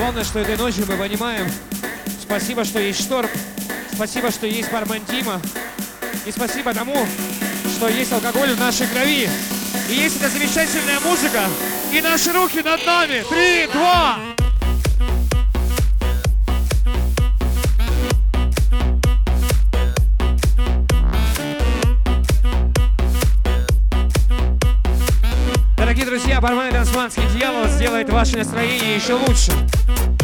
Главное, что этой ночью мы понимаем, спасибо, что есть шторм, спасибо, что есть бармен Дима, и спасибо тому, что есть алкоголь в нашей крови. И есть эта замечательная музыка, и наши руки над нами. 3, 2. Дорогие друзья, бармен Тасманский Дьявол сделает ваше настроение еще лучше.